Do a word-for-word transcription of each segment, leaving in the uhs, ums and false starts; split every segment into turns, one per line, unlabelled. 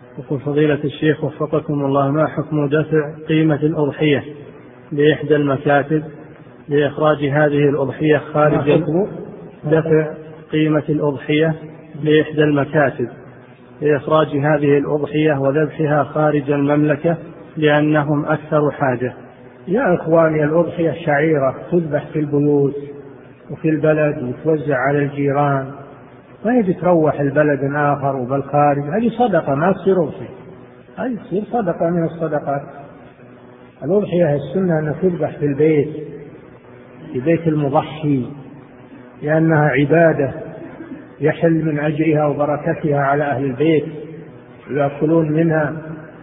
يقول فضيلة الشيخ وفقكم الله، ما حكم دفع قيمة الأضحية لإحدى المكاتب لإخراج هذه الأضحية خارج دفع قيمة الأضحية لإحدى المكاتب لإخراج هذه الأضحية وذبحها خارج المملكة لأنهم أكثر حاجة؟
يا إخواني، الأضحية شعيرة تذبح في البيوت وفي البلد وتوزع على الجيران، ما يجي تروح البلد آخر وبالخارج. هذه صدقة ما تصير أضحية، هذه تصير صدقة من الصدقات. الأضحية السنة أن تذبح في البيت، في بيت المضحي، لأنها عبادة يحل من أجرها وبركتها على أهل البيت، يأكلون منها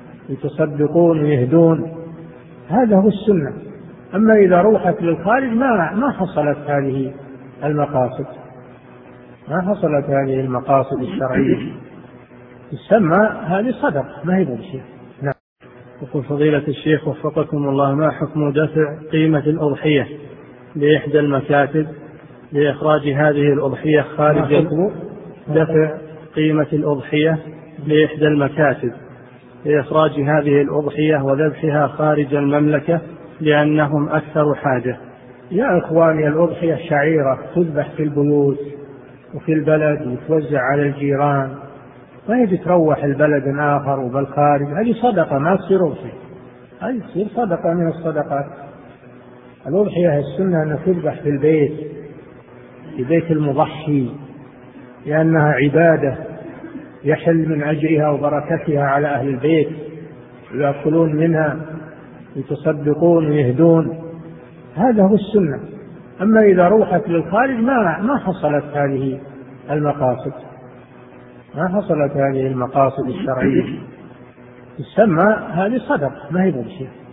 يتصدقون ويهدون. هذا هو السنة. أما إذا روحت للخارج ما ما حصلت هذه المقاصد، ما حصلت هذه المقاصد الشرعية، تسمى هذه صدقة ما هي بشيء. نعم.
يقول فضيلة الشيخ وفقكم الله، ما حكم دفع قيمة الأضحية لإحدى المكاتب لإخراج هذه الأضحية خارج دفع قيمة الأضحية لإحدى المكاتب لإخراج هذه الأضحية وذبحها خارج المملكة لأنهم أكثر حاجة؟
يا إخواني، الأضحية شعيرة تذبح في البيوت وفي البلد وتوزع على الجيران، ما يجي تروح البلد آخر وبالخارج. هذه صدقة ما تصير أضحية، هذه تصير صدقة من الصدقات. الأضحية السنة أن تذبح في البيت، في بيت المضحي، لأنها عبادة يحل من أجرها وبركتها على أهل البيت، يأكلون منها يتصدقون ويهدون. هذا هو السنة. أما إذا روحت للخارج ما ما حصلت هذه المقاصد، ما حصلت هذه المقاصد الشرعية، تسمى هذه صدقة ما هي بشيء.